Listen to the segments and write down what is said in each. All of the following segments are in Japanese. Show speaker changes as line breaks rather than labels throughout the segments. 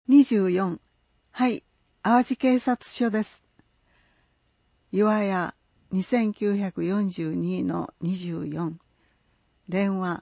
24、はい、淡路警察署です。岩屋 2942-24、電話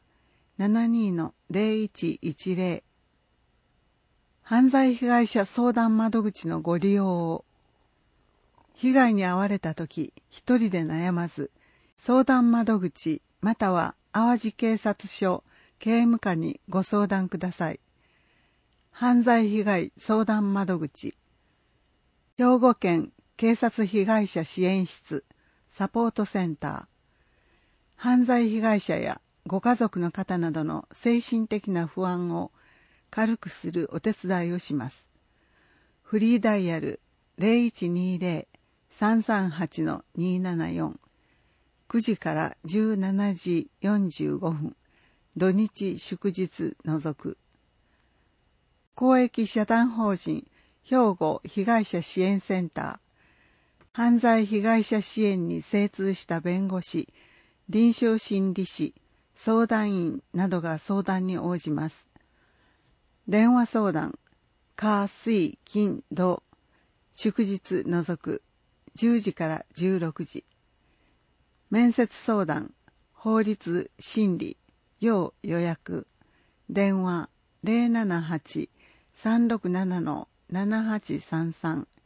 72-0110、犯罪被害者相談窓口のご利用を。被害に遭われたとき、一人で悩まず、相談窓口または淡路警察署警務課にご相談ください。犯罪被害相談窓口、兵庫県警察被害者支援室サポートセンター、犯罪被害者やご家族の方などの精神的な不安を軽くするお手伝いをします。フリーダイヤル 0120-338-274、9時から17時45分、土日祝日除く。公益社団法人兵庫被害者支援センター、犯罪被害者支援に精通した弁護士、臨床心理士、相談員などが相談に応じます。電話相談、火水金土、祝日除く、10時から16時。面接相談、法律、心理、要予約、電話 078-367-7833